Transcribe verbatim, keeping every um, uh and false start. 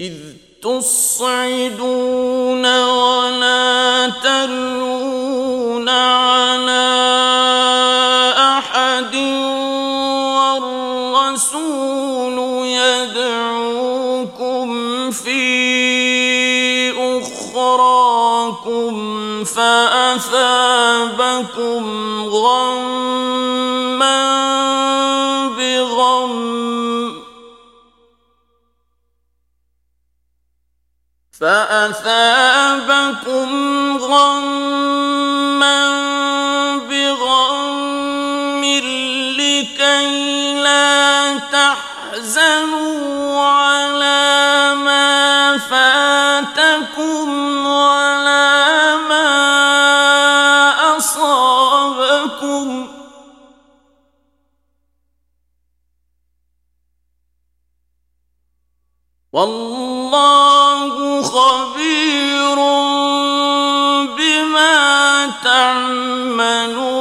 إذ تصعدون ولا تلوون على أحد والرسول يدعوكم في أخراكم فأثابكم غمّا بغم فأثابكم غمّا بغم لكي لا تحزنوا على ما فاتكم ولا ما أصابكم والله خبير بما تعملون.